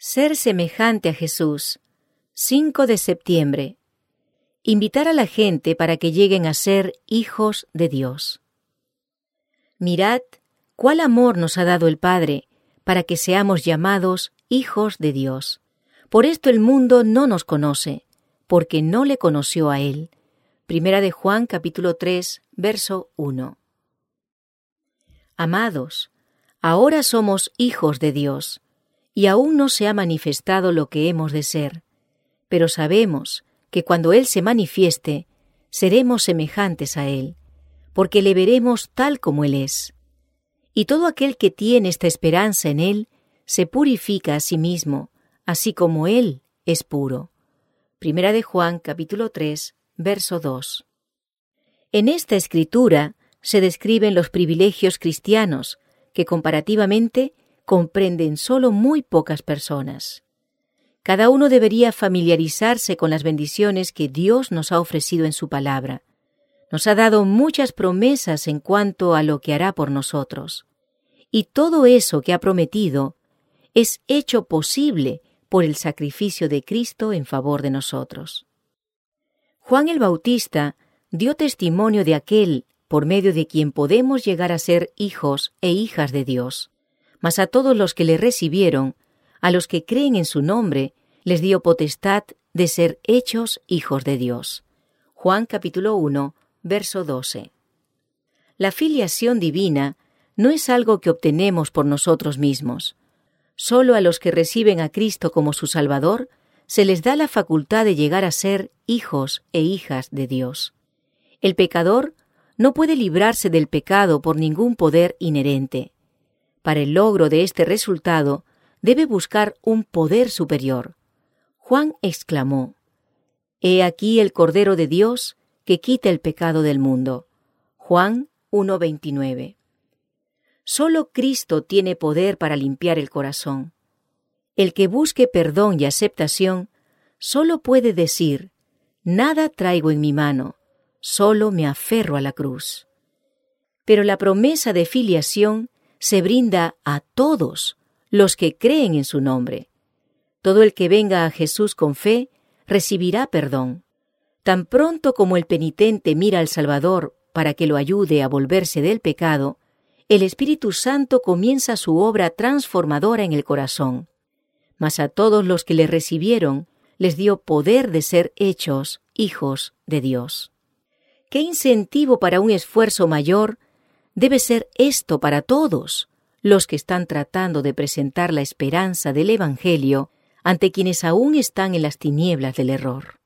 Ser semejante a Jesús. 5 de septiembre. Invitar a la gente para que lleguen a ser hijos de Dios. Mirad cuál amor nos ha dado el Padre para que seamos llamados hijos de Dios. Por esto el mundo no nos conoce, porque no le conoció a Él. Primera de Juan, capítulo 3, verso 1. Amados, ahora somos hijos de Dios, y aún no se ha manifestado lo que hemos de ser, pero sabemos que cuando Él se manifieste, seremos semejantes a Él, porque le veremos tal como Él es. Y todo aquel que tiene esta esperanza en Él, se purifica a sí mismo, así como Él es puro. Primera de Juan, capítulo 3, verso 2. En esta escritura se describen los privilegios cristianos, que comparativamente comprenden solo muy pocas personas. Cada uno debería familiarizarse con las bendiciones que Dios nos ha ofrecido en su palabra. Nos ha dado muchas promesas en cuanto a lo que hará por nosotros. Y todo eso que ha prometido es hecho posible por el sacrificio de Cristo en favor de nosotros. Juan el Bautista dio testimonio de aquel por medio de quien podemos llegar a ser hijos e hijas de Dios. Mas a todos los que le recibieron, a los que creen en su nombre, les dio potestad de ser hechos hijos de Dios. Juan capítulo 1, verso 12. La filiación divina no es algo que obtenemos por nosotros mismos. Solo a los que reciben a Cristo como su Salvador, se les da la facultad de llegar a ser hijos e hijas de Dios. El pecador no puede librarse del pecado por ningún poder inherente. Para el logro de este resultado, debe buscar un poder superior. Juan exclamó: «He aquí el Cordero de Dios que quita el pecado del mundo». Juan 1:29. Solo Cristo tiene poder para limpiar el corazón. El que busque perdón y aceptación solo puede decir: «Nada traigo en mi mano, solo me aferro a la cruz». Pero la promesa de filiación se brinda a todos los que creen en su nombre. Todo el que venga a Jesús con fe recibirá perdón. Tan pronto como el penitente mira al Salvador para que lo ayude a volverse del pecado, el Espíritu Santo comienza su obra transformadora en el corazón. Mas a todos los que le recibieron, les dio poder de ser hechos hijos de Dios. ¿Qué incentivo para un esfuerzo mayor debe ser esto para todos los que están tratando de presentar la esperanza del Evangelio ante quienes aún están en las tinieblas del error?